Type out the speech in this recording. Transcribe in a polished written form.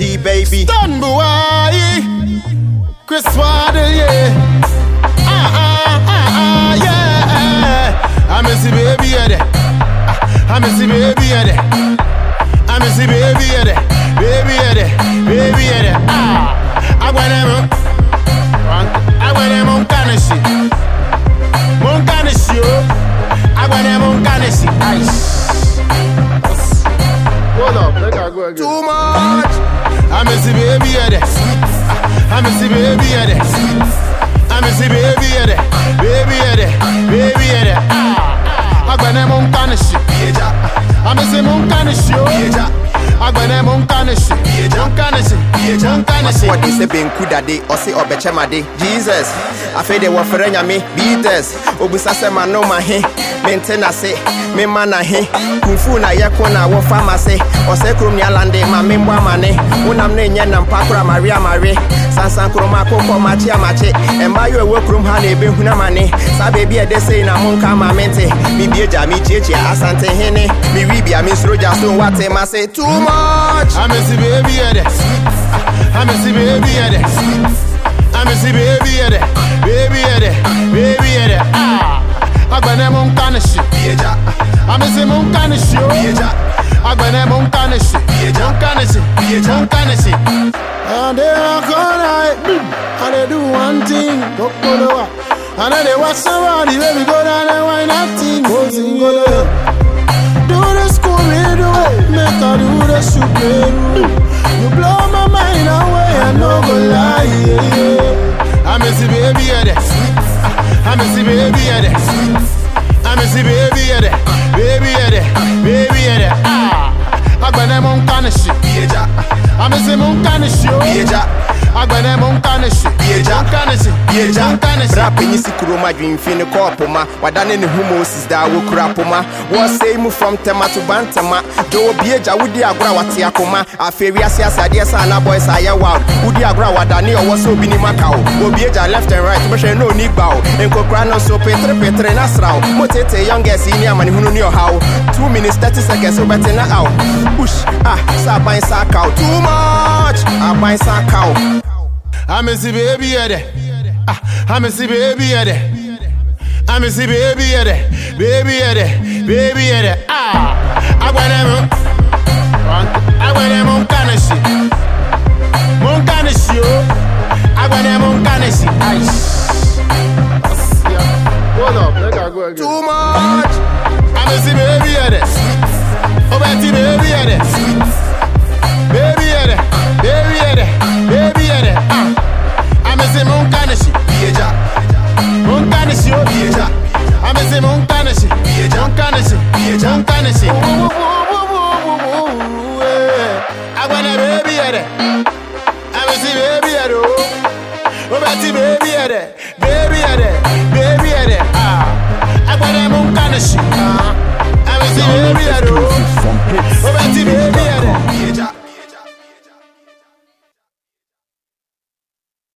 G baby. Done boy. Chris Waddle, yeah. Yeah. I miss the baby at it. I miss the baby at it. I miss the baby at it. Baby at it. Baby at it. I want them on Kanashi. Mon Kanashi. I want them on Kanashi. Hold up, let her go again. Too much. I miss the baby at it. I miss the baby at it. I miss the baby at it. Baby at it. Baby at it. I want them on Kanashi. I miss him on Kanashi. I want them on Kanashi. On Kanashi. On Kanashi. What is a being kuda day or say or bechama day? Jesus. I feel they were for me. Beaters. Obusasema no mahe. Maintain say. Me mana he. Kufu na yakona wo pharmacy. Or say krum yalande ma memwa mane. Unam ne nyan pakura Maria Marie. Sansan kroma koko machi amache. Emba you work room hane be huna mane. Sa baby a de say na monka ma mente. Mi bieja mi cheche asante hene. Mi ribia mi sroja so what ma say too much. I miss the baby at it. I miss the baby at it. I miss the baby at it. Baby at it. Baby at it. I got them on Kanashi. I miss him on Kanashi. I got them on Kanashi. On Kanashi. On Kanashi. And they are gonna and they do one thing. And then they watch somebody when we go down and why nothing. Do the school me do, make her do the shoot me. You blow my mind away, I no go lie. I miss the baby at it. I miss the baby at it. I miss the baby at it. Baby at it. Baby at it. I got them on Kanashi. I miss him on Kanashi. I got them on Kanashi. On Kanashi. On Kanashi. Rapping is kuroma dream fin kopoma. Wadane ni humosis da wo krapoma. Was say move from tema to bantama. Joe Bieja wudi agra wati akoma. Aferi asiasa dia sana boys aya wild. Wudi agra wadani or was so bini makao. Bieja left and right, but no ni bow. Enko krano so petre nasrao. Motete youngest senior man who knew how. 2 minutes 30 seconds so better na out. Push sa buy sa cow. Too much. I buy sa cow. I miss the baby at it. I miss the baby at it. I miss the baby at it. Baby at it. Baby at it. I want them on Kanashi. Mon Kanashi. I want them on Kanashi. Hold up, let her go again. Too much. I miss the baby at it. Oh, Betty, baby at it. Baby at it. Baby at it. Baby at it. I miss him on Kanashi. On Kanashi. I miss him on Kanashi. On Kanashi. On Kanashi. I want a baby at it. I miss the baby at it. Oh, Betty, baby at it. Baby at it.